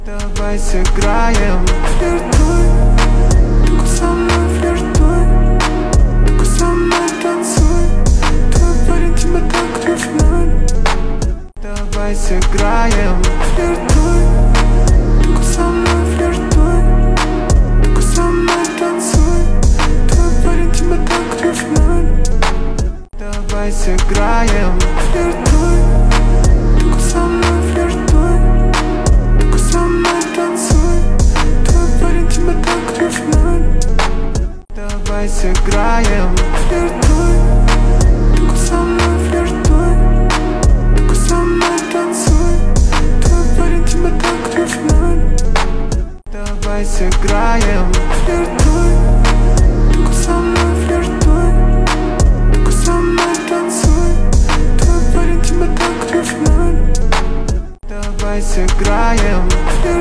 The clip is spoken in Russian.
Давай сыграем, флиртуй, только со мной флиртуй, только со мной танцуй. Твой парень тебя так ревнует. Давай сыграем, флиртуй, только со мной флиртуй, только со мной танцуй. Твой парень тебя так ревнует. Давай сыграем, флиртуй, только со мной флиртуй, только со мной танцуй. Твой парень тебя так ревнует. Давай сыграем, флиртуй, только со мной флиртуй, только со мной танцуй. Твой парень тебя так ревнует. Давай сыграем, флиртуй, только со мной флиртуй, только со мной танцуй. Твой парень тебя так ревнует. Давай сыграем, флиртуй.